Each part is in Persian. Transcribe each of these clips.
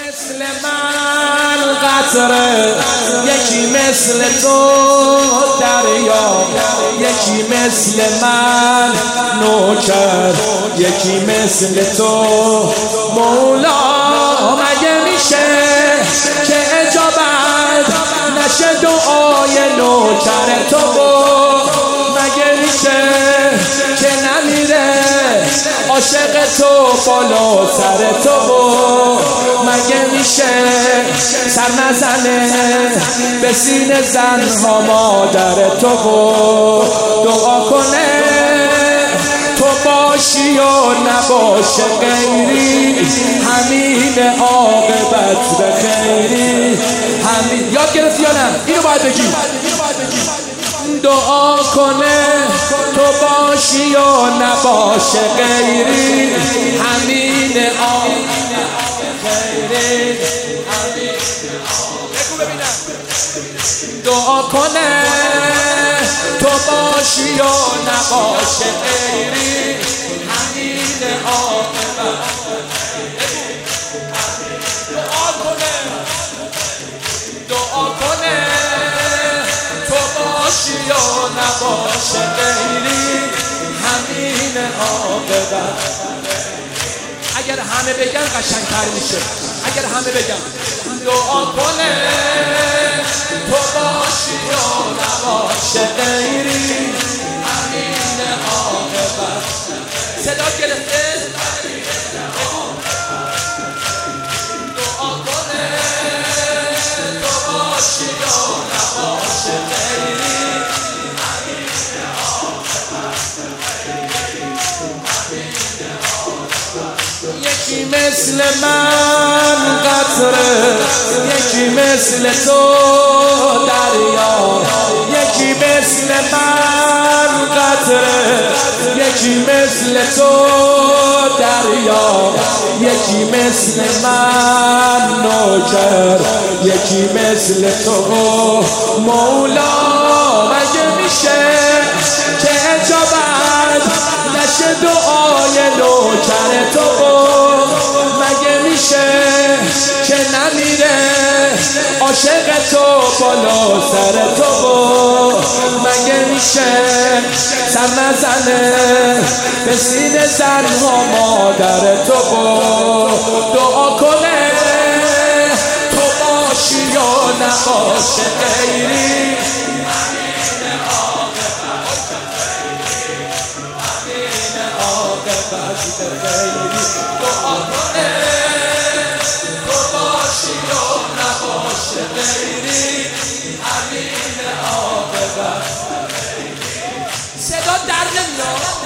مثل من قطره، یکی مثل تو دریا، یکی مثل من نوکر، یکی مثل تو مولا. مگه میشه که اجابت نشه دعای نوکر تو؟ مگه میشه که نمیره عاشق تو بالا سر تو؟ مگه میشه سر نزنه به سینه زنها مادر تو دعا کنه تو باشی و نباشه غیری، همین عاقبت به خیری. همین یاد گرفتی یا نه؟ اینو باید بگی. دعا کنه تو باشی و نباشه غیری، همین خیری. دعا کنه تو باشی و نباشه غیری، همین عاقبت. دعا کنه تو باشی و نباشه غیری، همین عاقبت. اگر همه بگن قشنگ‌تر میشه. اگر همه بگن دعا کنه تو باشی و نباشه غیری، همین عاقبت. صدا گرفته؟ دعا کنه تو باشی و نباشه غیری، همین عاقبت. یکی مثل من قطره، یکی مثل تو دریا، یکی مثل من قطره، یکی مثل تو دریا، یکی مثل من نوکر، یکی مثل تو مولا. مگه میشه که اجابت نشه دعای نوکر تو؟ مگه میشه که نمیره عاشق تو بالا سر تو؟ مگه میشه سر نزنه به سینه زنها مادر تو دعا کنه تو باشی یا نباشه غیری، دعا کنه تو باشی و نباشه غیری، همین عاقبت. صدا در نمیاد.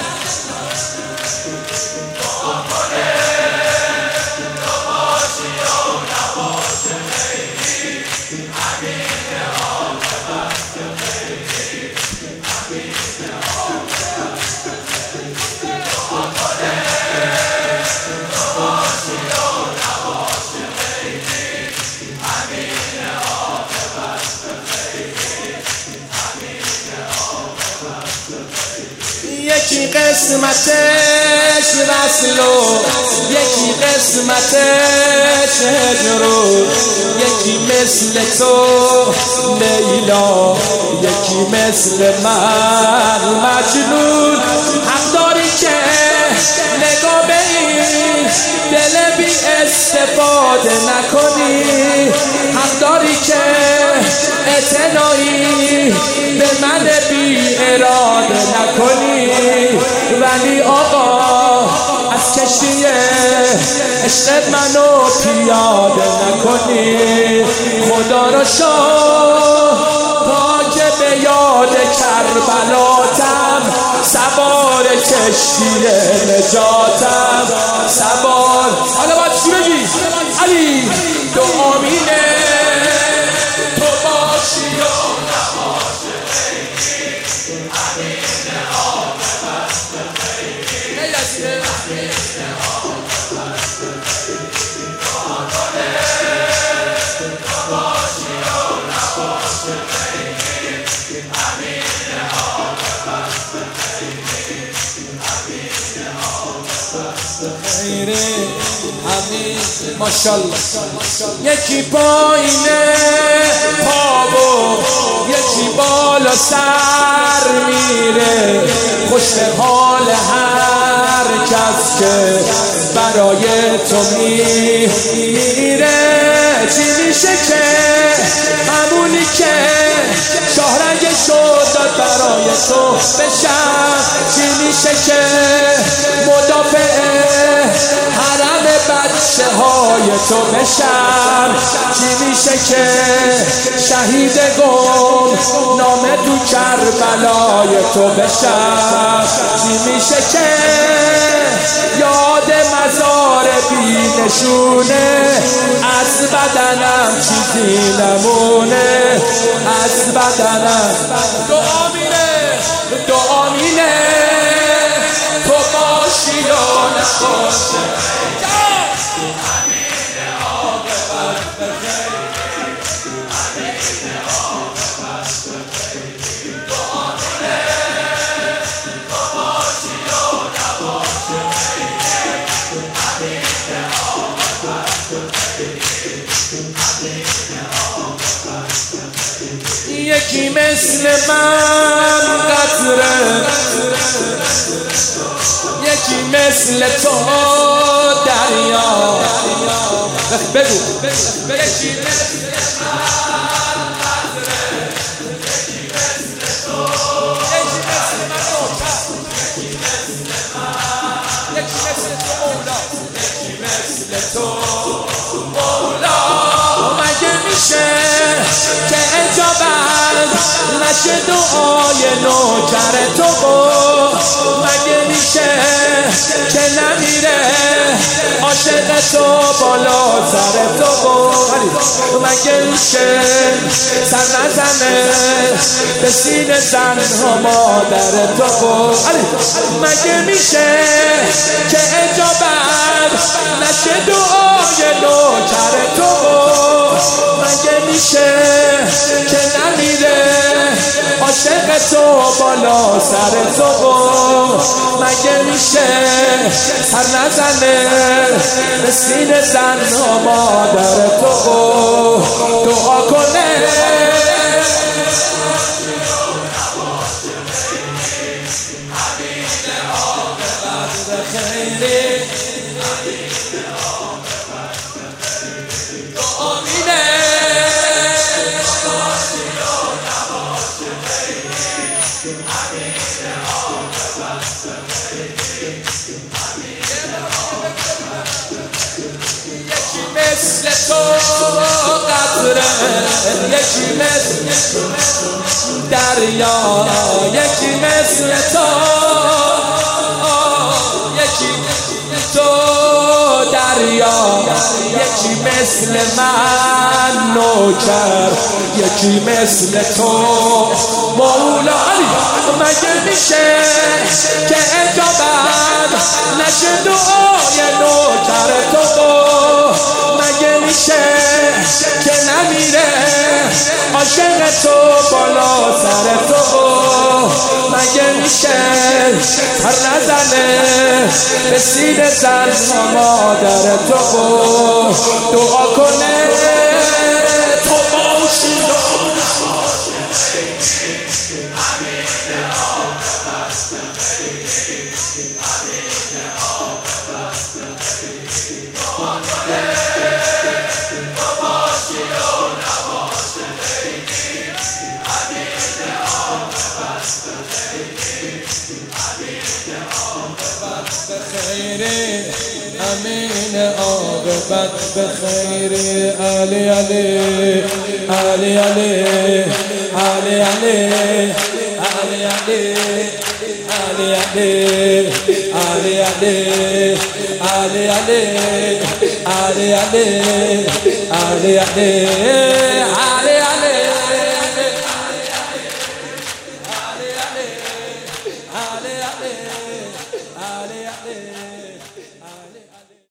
دعا کنه تو باشی و نباشه غیری، همین عاقبت. یکی قسمتش وصل و یکی قسمتش هجر، یکی مثل تو لیلا، یکی مثل من مجنون. حق داری که نگاه به این دل بی استفاده نکنی، حق داری که اعتنایی به من بی اراده نکنی. ولی آقا از کشتی عشق منو پیاده نکنی. خدا رو شاه تا که به یاد کربلاتم، سوار کشتی نجاتم سوار. حالا باید چی بگی؟ علی دعا مینه تو باشی و نباشه غیری، همین عاقبت. دعا کنه تو باشی و نباشه غیری، همین عاقبت. همین عاقبت. ماشاءالله. یکی پایینه پابو، یکی بالا سر میره، خوش حال هر کس که برای تو میره. چی میشه که همونی که شاهرنگ شد داد برای تو بشم؟ چی میشه که مدافع حرم بچه های تو بشم؟ چی میشه که شهید گم نامه تو کربلای تو بشم؟ چی میشه که یاد مزار بی نشونه از بدنم چیزی نمونه، از بدنم. دعا مینه دعا مینه تو باشی یا نباشی. یکی مثل من قطره، یکی مثل تو دریا. بگو یکی مثل من قطره، یکی مثل تو، یکی مثل من، یکی مثل من، یکی مثل تو مولا، یکی مثل تو مولا. مگه میشه که اجابت نشه دعای نوکر تو؟ مگه میشه که نمیره عاشق تو بالا سر تو؟ مگه میشه سر نزنه به سینه زن ها مادر تو؟ مگه میشه که اجابت نشه دعای نوکر تو؟ مگه میشه که نمیره عاشق تو بالا سر تو؟ مگه میشه سر نزنه به سینه زن ها مادر تو؟ دعا کنه مثل تو قطره، یکی مثل دریا، یکی مثل تو، یکی مثل تو دریا، یکی مثل من نوکر، یکی مثل تو مولا. مگه میشه که اجابت نشه دعای نوکر تو؟ مگه میشه که نمیره عاشق تو بالا سر تو؟ مگه میشه سر نزنه به سینه زن مادر تو؟ دعا کنه تو باشی امین عاقبت بخیر. علی علی علی علی علی علی علی علی علی علی علی علی علی علی علی علی علی علی